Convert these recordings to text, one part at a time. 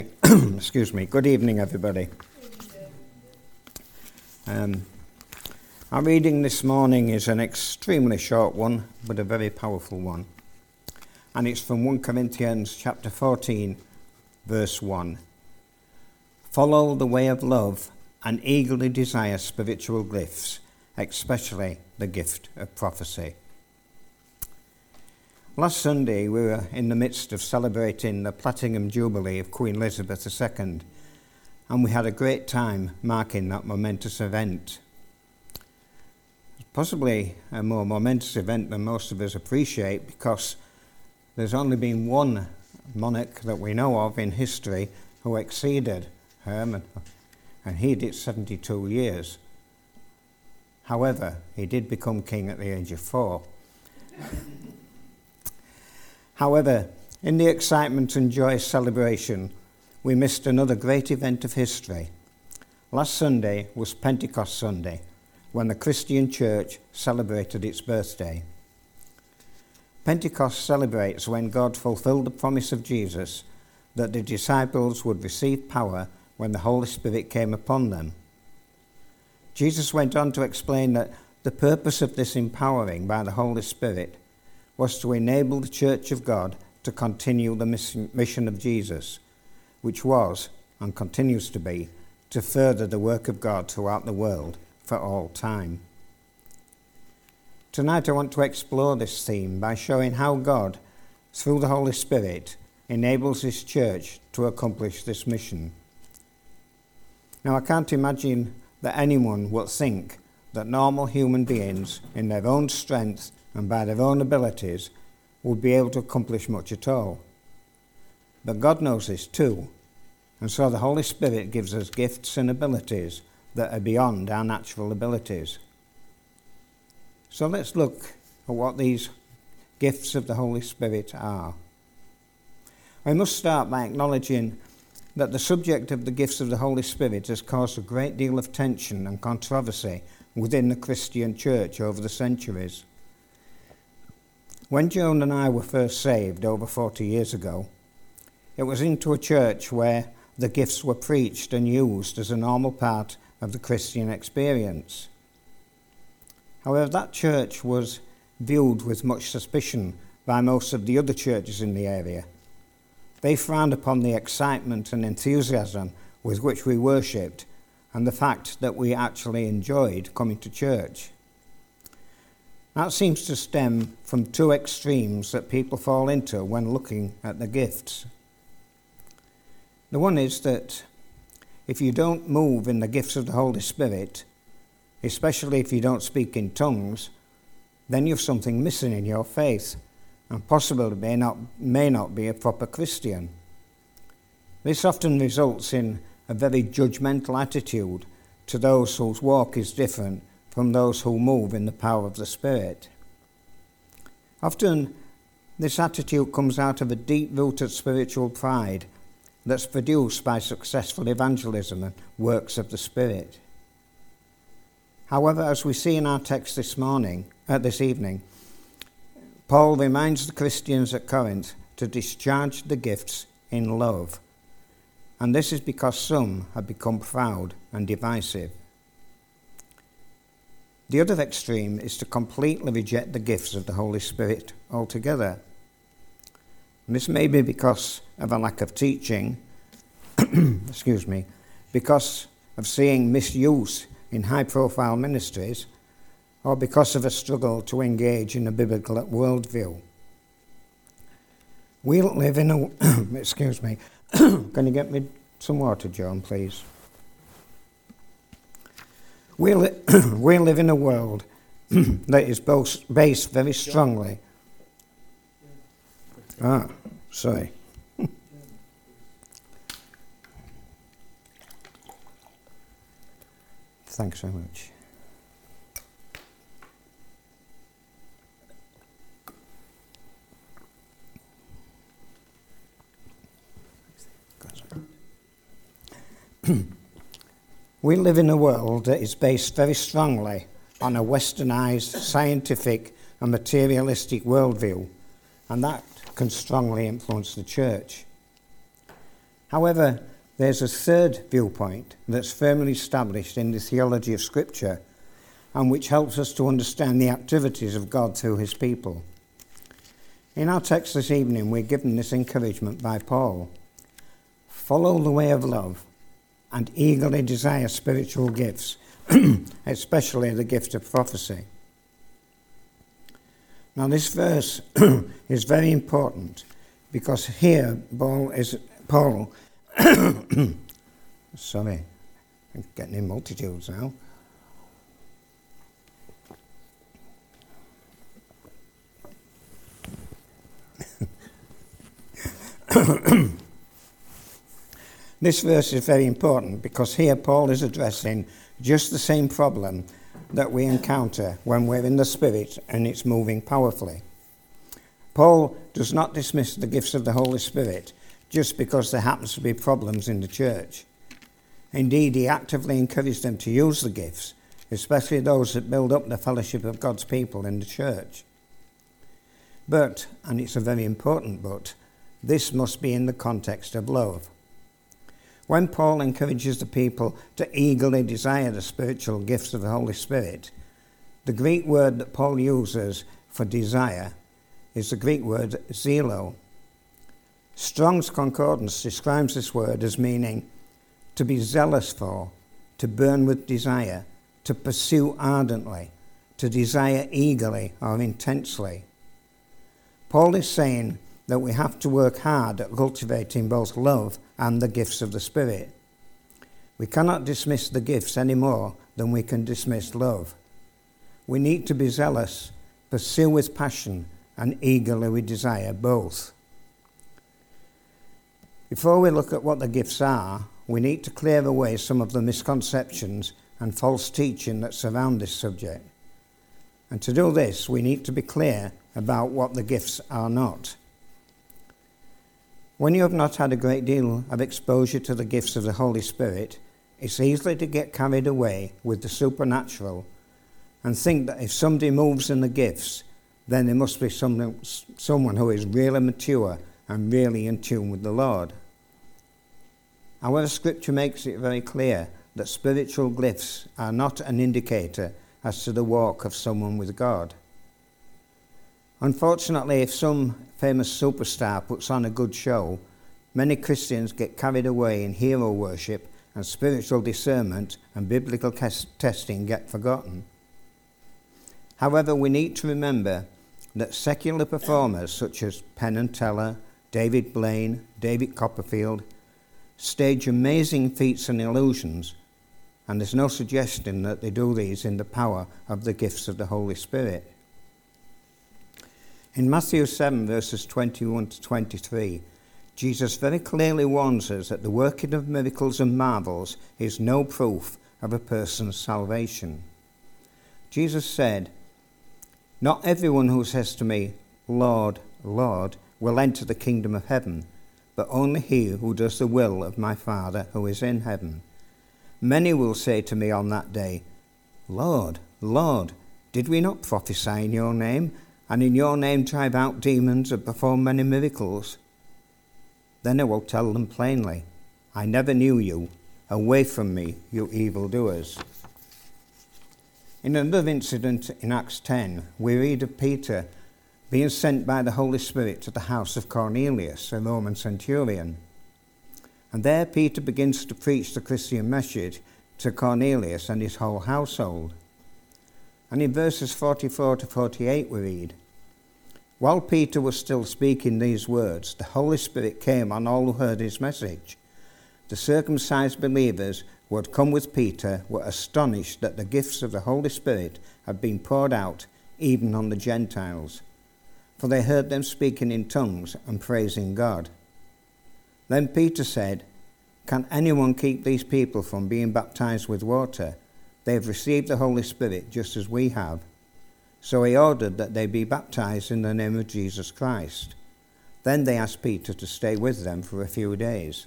Excuse me. Good evening, everybody. Our reading this morning is an extremely short one, but a very powerful one. And it's from 1 Corinthians chapter 14, verse 1. Follow the way of love and eagerly desire spiritual gifts, especially the gift of prophecy. Last Sunday, we were in the midst of celebrating the Platinum Jubilee of Queen Elizabeth II, and we had a great time marking that momentous event. Possibly a more momentous event than most of us appreciate, because there's only been one monarch that we know of in history who exceeded her, and he did 72 years. However, he did become king at the age of 4. However, in the excitement and joyous celebration, we missed another great event of history. Last Sunday was Pentecost Sunday, when the Christian Church celebrated its birthday. Pentecost celebrates when God fulfilled the promise of Jesus that the disciples would receive power when the Holy Spirit came upon them. Jesus went on to explain that the purpose of this empowering by the Holy Spirit was to enable the Church of God to continue the mission of Jesus, which was, and continues to be, to further the work of God throughout the world for all time. Tonight I want to explore this theme by showing how God, through the Holy Spirit, enables His Church to accomplish this mission. Now, I can't imagine that anyone will think that normal human beings, in their own strength and by their own abilities, would be able to accomplish much at all. But God knows this too, and so the Holy Spirit gives us gifts and abilities that are beyond our natural abilities. So let's look at what these gifts of the Holy Spirit are. I must start by acknowledging that the subject of the gifts of the Holy Spirit has caused a great deal of tension and controversy within the Christian Church over the centuries. When Joan and I were first saved over 40 years ago, it was into a church where the gifts were preached and used as a normal part of the Christian experience. However, that church was viewed with much suspicion by most of the other churches in the area. They frowned upon the excitement and enthusiasm with which we worshipped and the fact that we actually enjoyed coming to church. That seems to stem from two extremes that people fall into when looking at the gifts. The one is that if you don't move in the gifts of the Holy Spirit, especially if you don't speak in tongues, then you have something missing in your faith, and possibly may not be a proper Christian. This often results in a very judgmental attitude to those whose walk is different from those who move in the power of the Spirit. Often, this attitude comes out of a deep-rooted spiritual pride that's produced by successful evangelism and works of the Spirit. However, as we see in our text this evening, Paul reminds the Christians at Corinth to discharge the gifts in love, and this is because some have become proud and divisive. The other extreme is to completely reject the gifts of the Holy Spirit altogether. And this may be because of a lack of teaching, because of seeing misuse in high-profile ministries, or because of a struggle to engage in a biblical worldview. We live in a... Can you get me some water, John, please? We live in a world that is based very strongly... Sorry. Thanks so much. We live in a world that is based very strongly on a westernized, scientific and materialistic worldview, and that can strongly influence the church. However, there's a third viewpoint that's firmly established in the theology of Scripture and which helps us to understand the activities of God through his people. In our text this evening, we're given this encouragement by Paul. Follow the way of love and eagerly desire spiritual gifts, especially the gift of prophecy. Now this verse is very important because here Paul sorry, I'm getting in multitudes now. This verse is very important because here Paul is addressing just the same problem that we encounter when we're in the Spirit and it's moving powerfully. Paul does not dismiss the gifts of the Holy Spirit just because there happens to be problems in the church. Indeed, he actively encouraged them to use the gifts, especially those that build up the fellowship of God's people in the church. But, and it's a very important but, this must be in the context of love. When Paul encourages the people to eagerly desire the spiritual gifts of the Holy Spirit, the Greek word that Paul uses for desire is the Greek word zelo. Strong's Concordance describes this word as meaning to be zealous for, to burn with desire, to pursue ardently, to desire eagerly or intensely. Paul is saying that we have to work hard at cultivating both love and the gifts of the Spirit. We cannot dismiss the gifts any more than we can dismiss love. We need to be zealous, pursue with passion, and eagerly we desire both. Before we look at what the gifts are, we need to clear away some of the misconceptions and false teaching that surround this subject. And to do this, we need to be clear about what the gifts are not. When you have not had a great deal of exposure to the gifts of the Holy Spirit, it's easy to get carried away with the supernatural and think that if somebody moves in the gifts, then there must be someone who is really mature and really in tune with the Lord. However, Scripture makes it very clear that spiritual gifts are not an indicator as to the walk of someone with God. Unfortunately, if some famous superstar puts on a good show, many Christians get carried away in hero worship and spiritual discernment and biblical testing get forgotten. However, we need to remember that secular performers such as Penn and Teller, David Blaine, David Copperfield stage amazing feats and illusions, and there's no suggestion that they do these in the power of the gifts of the Holy Spirit. In Matthew 7, verses 21 to 23, Jesus very clearly warns us that the working of miracles and marvels is no proof of a person's salvation. Jesus said, "Not everyone who says to me, 'Lord, Lord,' will enter the kingdom of heaven, but only he who does the will of my Father who is in heaven. Many will say to me on that day, 'Lord, Lord, did we not prophesy in your name, and in your name drive out demons and perform many miracles?' Then I will tell them plainly, 'I never knew you. Away from me, you evildoers.'" In another incident in Acts 10, we read of Peter being sent by the Holy Spirit to the house of Cornelius, a Roman centurion. And there Peter begins to preach the Christian message to Cornelius and his whole household. And in verses 44 to 48 we read, "While Peter was still speaking these words, the Holy Spirit came on all who heard his message. The circumcised believers who had come with Peter were astonished that the gifts of the Holy Spirit had been poured out even on the Gentiles, for they heard them speaking in tongues and praising God. Then Peter said, 'Can anyone keep these people from being baptized with water? They have received the Holy Spirit just as we have.' So he ordered that they be baptized in the name of Jesus Christ. Then they asked Peter to stay with them for a few days."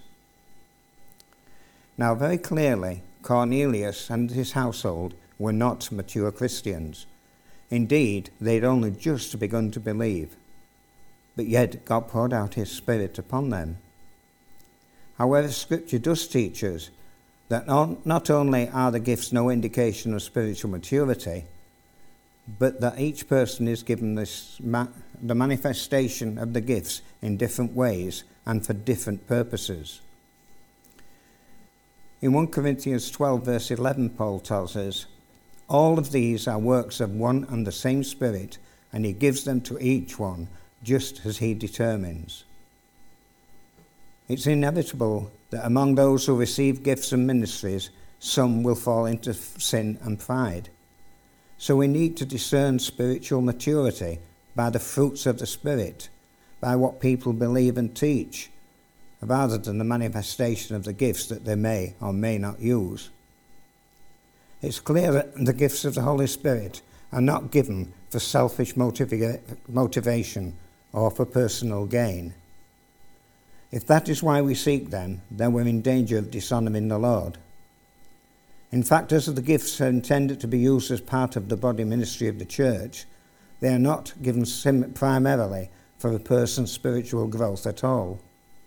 Now, very clearly, Cornelius and his household were not mature Christians. Indeed, they'd only just begun to believe. But yet God poured out his Spirit upon them. However, Scripture does teach us that not only are the gifts no indication of spiritual maturity, but that each person is given the manifestation of the gifts in different ways and for different purposes. In 1 Corinthians 12 verse 11, Paul tells us, "All of these are works of one and the same Spirit, and he gives them to each one just as he determines." It's inevitable that among those who receive gifts and ministries, some will fall into sin and pride. So we need to discern spiritual maturity by the fruits of the Spirit, by what people believe and teach, rather than the manifestation of the gifts that they may or may not use. It's clear that the gifts of the Holy Spirit are not given for selfish motivation or for personal gain. If that is why we seek them, then we're in danger of dishonouring the Lord. In fact, as the gifts are intended to be used as part of the body ministry of the church, they are not given primarily for a person's spiritual growth at all.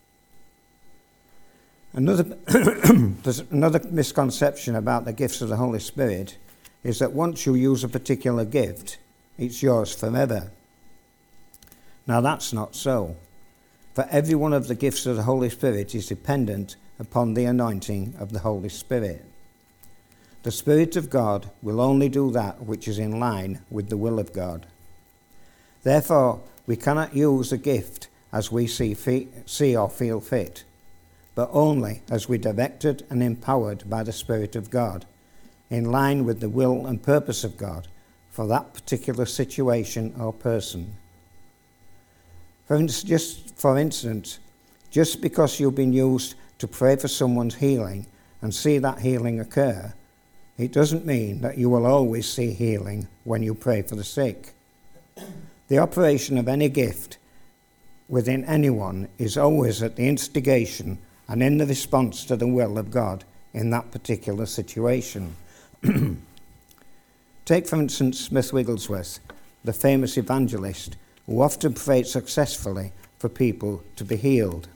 There's another misconception about the gifts of the Holy Spirit is that once you use a particular gift, it's yours forever. Now that's not so. For every one of the gifts of the Holy Spirit is dependent upon the anointing of the Holy Spirit. The Spirit of God will only do that which is in line with the will of God. Therefore, we cannot use a gift as we see or feel fit, but only as we're directed and empowered by the Spirit of God, in line with the will and purpose of God for that particular situation or person. For instance, just because you've been used to pray for someone's healing and see that healing occur, it doesn't mean that you will always see healing when you pray for the sick. The operation of any gift within anyone is always at the instigation and in the response to the will of God in that particular situation. Take, for instance, Smith Wigglesworth, the famous evangelist, who often prayed successfully for people to be healed.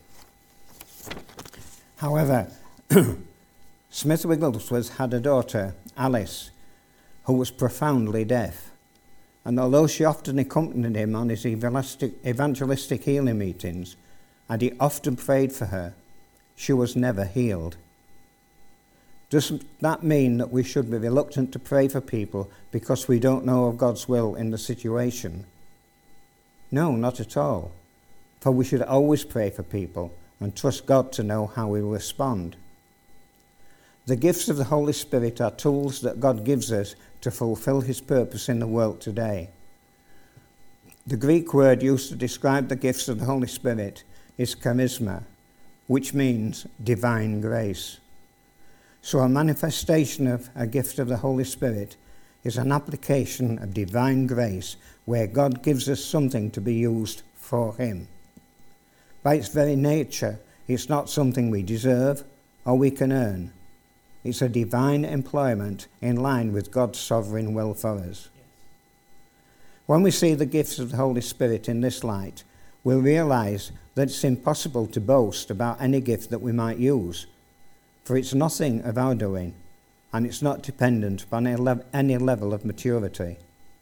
However, Smith Wigglesworth had a daughter, Alice, who was profoundly deaf, and although she often accompanied him on his evangelistic healing meetings, and he often prayed for her, she was never healed. Doesn't that mean that we should be reluctant to pray for people because we don't know of God's will in the situation? No, not at all. For we should always pray for people and trust God to know how we will respond. The gifts of the Holy Spirit are tools that God gives us to fulfill his purpose in the world today. The Greek word used to describe the gifts of the Holy Spirit is charisma, which means divine grace. So a manifestation of a gift of the Holy Spirit is an application of divine grace where God gives us something to be used for him. By its very nature, it's not something we deserve or we can earn. It's a divine employment in line with God's sovereign will for us. When we see the gifts of the Holy Spirit in this light, we'll realize that it's impossible to boast about any gift that we might use, for it's nothing of our doing, and it's not dependent upon any level of maturity.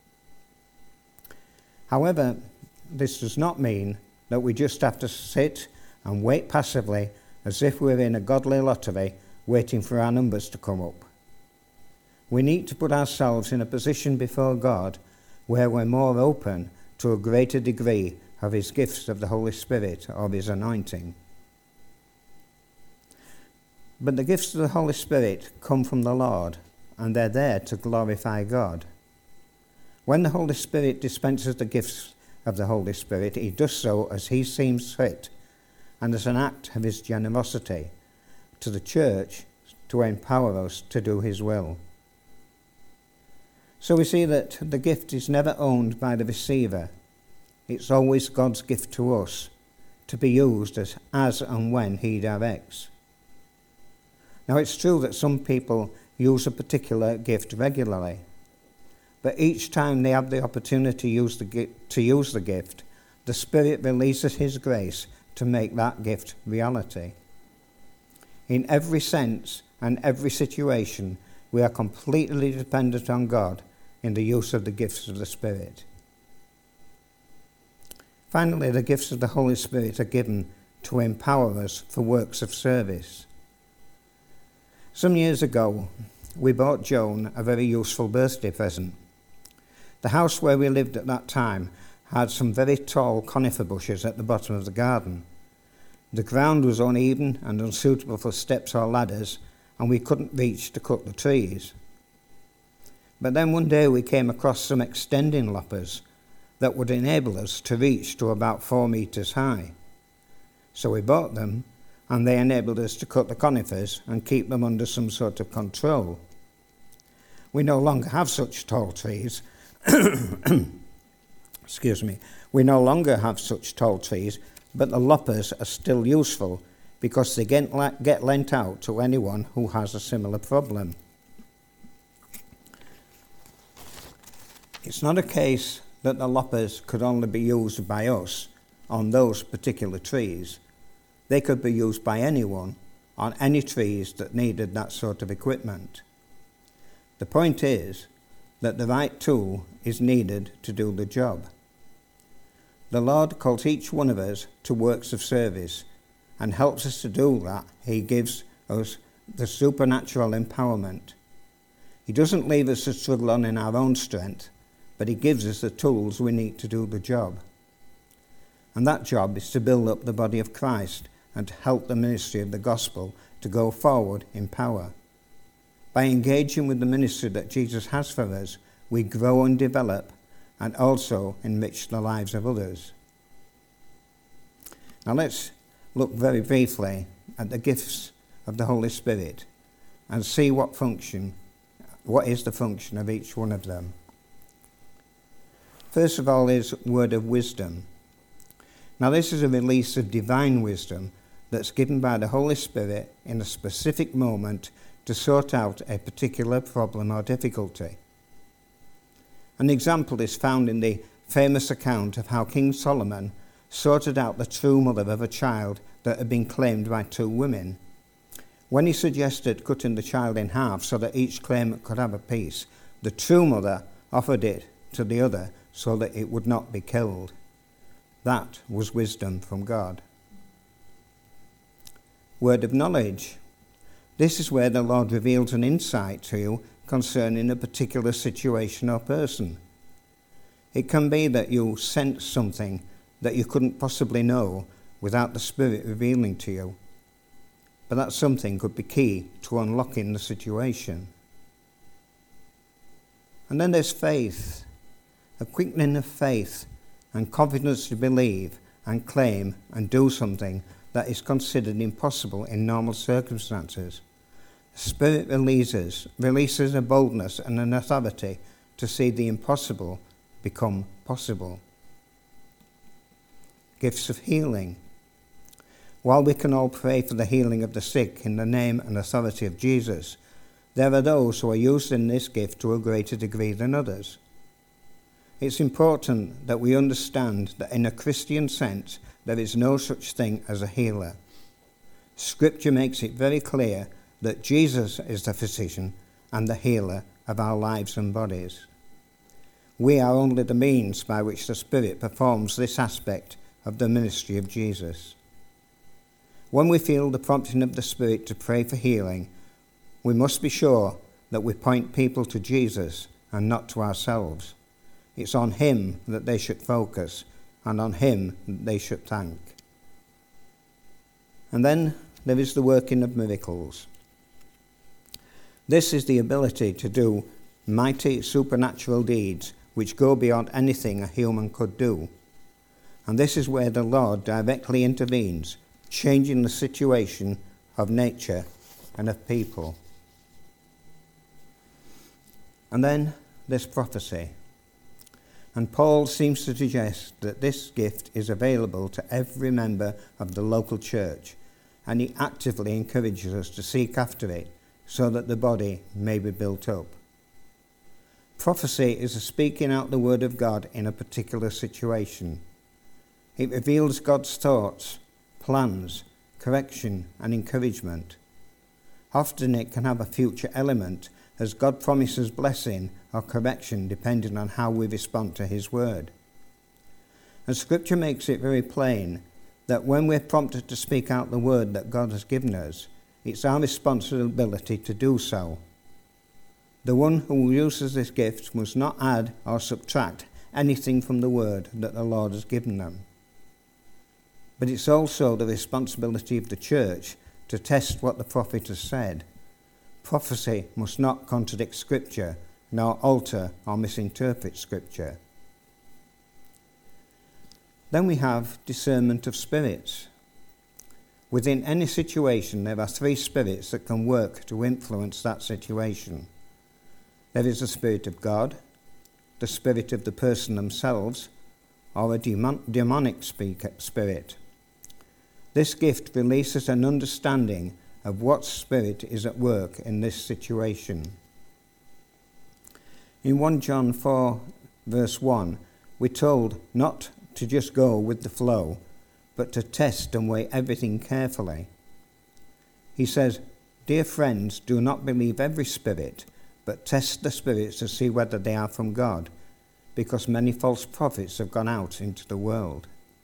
However, this does not mean that we just have to sit and wait passively as if we're in a godly lottery waiting for our numbers to come up. We need to put ourselves in a position before God where we're more open to a greater degree of his gifts of the Holy Spirit or his anointing. But the gifts of the Holy Spirit come from the Lord, and they're there to glorify God. When the Holy Spirit dispenses the gifts of the Holy Spirit, he does so as he seems fit and as an act of his generosity to the church to empower us to do his will. So we see that the gift is never owned by the receiver. It's always God's gift to us to be used as and when he directs. Now, it's true that some people use a particular gift regularly, but each time they have the opportunity to use the gift, the Spirit releases his grace to make that gift reality. In every sense and every situation, we are completely dependent on God in the use of the gifts of the Spirit. Finally, the gifts of the Holy Spirit are given to empower us for works of service. Some years ago, we bought Joan a very useful birthday present. The house where we lived at that time had some very tall conifer bushes at the bottom of the garden. The ground was uneven and unsuitable for steps or ladders, and we couldn't reach to cut the trees. But then one day we came across some extending loppers that would enable us to reach to about 4 meters high. So we bought them, and they enabled us to cut the conifers and keep them under some sort of control. We no longer have such tall trees. Excuse me. We no longer have such tall trees, but the loppers are still useful because they get lent out to anyone who has a similar problem. It's not a case that the loppers could only be used by us on those particular trees. They could be used by anyone on any trees that needed that sort of equipment. The point is that the right tool is needed to do the job. The Lord calls each one of us to works of service and helps us to do that. He gives us the supernatural empowerment. He doesn't leave us to struggle on in our own strength, but he gives us the tools we need to do the job. And that job is to build up the body of Christ and to help the ministry of the gospel to go forward in power. By engaging with the ministry that Jesus has for us, we grow and develop and also enrich the lives of others. Now let's look very briefly at the gifts of the Holy Spirit and see what is the function of each one of them. First of all is word of wisdom. Now this is a release of divine wisdom that's given by the Holy Spirit in a specific moment to sort out a particular problem or difficulty. An example is found in the famous account of how King Solomon sorted out the true mother of a child that had been claimed by 2 women. When he suggested cutting the child in half so that each claimant could have a piece, the true mother offered it to the other so that it would not be killed. That was wisdom from God. Word of knowledge. This is where the Lord reveals an insight to you concerning a particular situation or person. It can be that you sense something that you couldn't possibly know without the Spirit revealing to you. But that something could be key to unlocking the situation. And then there's faith, a quickening of faith and confidence to believe and claim and do something that is considered impossible in normal circumstances. The Spirit releases a boldness and an authority to see the impossible become possible. Gifts of healing. While we can all pray for the healing of the sick in the name and authority of Jesus, there are those who are using this gift to a greater degree than others. It's important that we understand that in a Christian sense, there is no such thing as a healer. Scripture makes it very clear that Jesus is the physician and the healer of our lives and bodies. We are only the means by which the Spirit performs this aspect of the ministry of Jesus. When we feel the prompting of the Spirit to pray for healing, we must be sure that we point people to Jesus and not to ourselves. It's on him that they should focus and on him that they should thank. And then there is the working of miracles. This is the ability to do mighty supernatural deeds which go beyond anything a human could do. And this is where the Lord directly intervenes, changing the situation of nature and of people. And then there's prophecy. And Paul seems to suggest that this gift is available to every member of the local church, and he actively encourages us to seek after it so that the body may be built up. Prophecy is a speaking out the word of God in a particular situation. It reveals God's thoughts, plans, correction, and encouragement. Often it can have a future element, as God promises blessing or correction depending on how we respond to his word. And Scripture makes it very plain that when we're prompted to speak out the word that God has given us, it's our responsibility to do so. The one who uses this gift must not add or subtract anything from the word that the Lord has given them. But it's also the responsibility of the church to test what the prophet has said. Prophecy must not contradict Scripture, nor alter or misinterpret Scripture. Then we have discernment of spirits. Within any situation, there are three spirits that can work to influence that situation. There is the Spirit of God, the spirit of the person themselves, or a demonic spirit. This gift releases an understanding of what spirit is at work in this situation. In 1 John 4, verse 1, we're told not to just go with the flow, but to test and weigh everything carefully. He says, "Dear friends, do not believe every spirit, but test the spirits to see whether they are from God, because many false prophets have gone out into the world."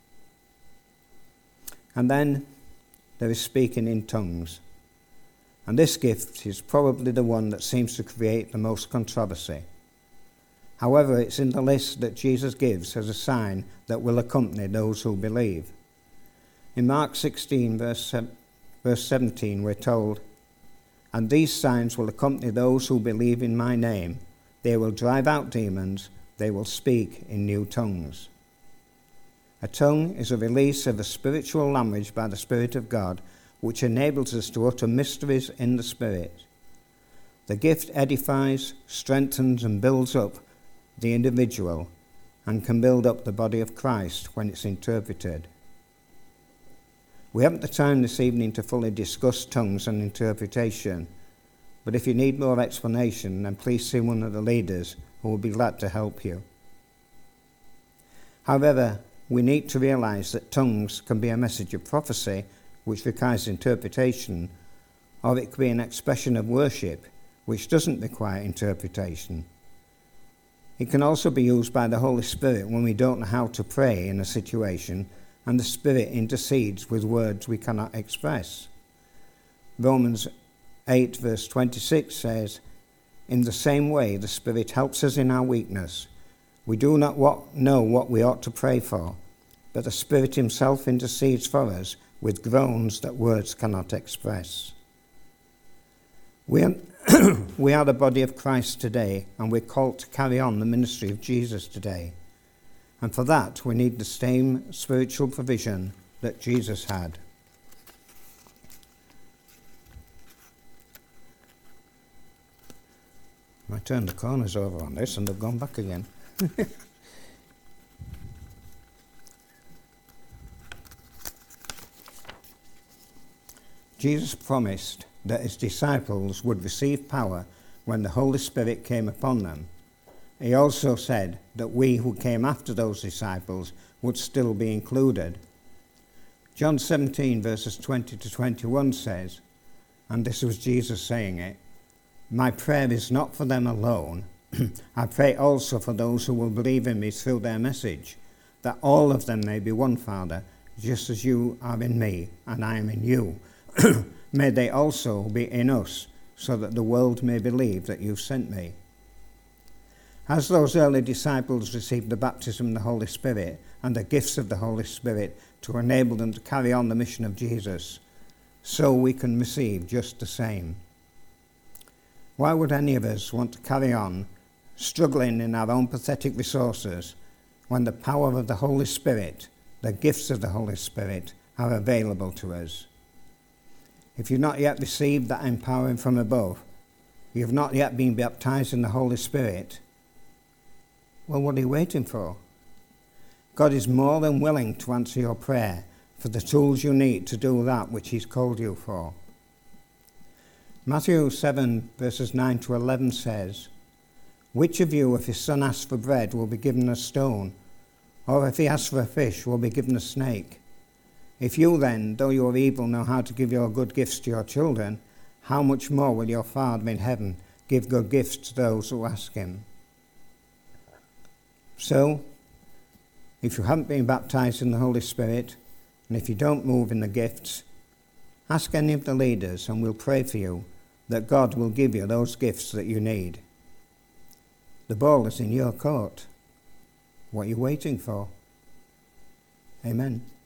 And then there is speaking in tongues. And this gift is probably the one that seems to create the most controversy. However, it's in the list that Jesus gives as a sign that will accompany those who believe. In Mark 16, verse 17, we're told, "And these signs will accompany those who believe in my name. They will drive out demons. They will speak in new tongues." A tongue is a release of a spiritual language by the Spirit of God, which enables us to utter mysteries in the Spirit. The gift edifies, strengthens, and builds up the individual, and can build up the body of Christ when it's interpreted. We haven't the time this evening to fully discuss tongues and interpretation, but if you need more explanation, then please see one of the leaders who will be glad to help you. However, we need to realize that tongues can be a message of prophecy, which requires interpretation, or it could be an expression of worship, which doesn't require interpretation. It can also be used by the Holy Spirit when we don't know how to pray in a situation, and the Spirit intercedes with words we cannot express. Romans 8, verse 26 says, "In the same way, the Spirit helps us in our weakness. We do not know what we ought to pray for, but the Spirit himself intercedes for us with groans that words cannot express." We are the body of Christ today, and we're called to carry on the ministry of Jesus today. And for that, we need the same spiritual provision that Jesus had. I turned the corners over on this and they've gone back again. Jesus promised that his disciples would receive power when the Holy Spirit came upon them. He also said that we who came after those disciples would still be included. John 17, verses 20 to 21 says, and this was Jesus saying it, "My prayer is not for them alone. I pray also for those who will believe in me through their message, that all of them may be one, Father, just as you are in me and I am in you. May they also be in us, so that the world may believe that you sent me." As those early disciples received the baptism of the Holy Spirit and the gifts of the Holy Spirit to enable them to carry on the mission of Jesus, so we can receive just the same. Why would any of us want to carry on struggling in our own pathetic resources when the power of the Holy Spirit, the gifts of the Holy Spirit, are available to us? If you've not yet received that empowering from above, you've not yet been baptized in the Holy Spirit, well, what are you waiting for? God is more than willing to answer your prayer for the tools you need to do that which he's called you for. Matthew 7, verses 9 to 11 says, "Which of you, if his son asks for bread, will be given a stone? Or if he asks for a fish, will be given a snake? If you then, though you are evil, know how to give your good gifts to your children, how much more will your Father in heaven give good gifts to those who ask him? So, if you haven't been baptized in the Holy Spirit, and if you don't move in the gifts, ask any of the leaders and we'll pray for you that God will give you those gifts that you need. The ball is in your court. What are you waiting for? Amen.